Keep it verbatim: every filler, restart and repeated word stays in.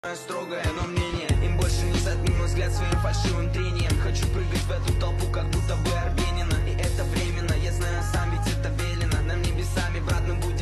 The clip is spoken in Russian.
Строгое, но мнение им больше не затмит мой взгляд своим фальшивым трением. Хочу прыгать в эту толпу, как будто бы Арбенина. И это временно, я знаю сам, ведь это велено нам небесами, брат, мы будем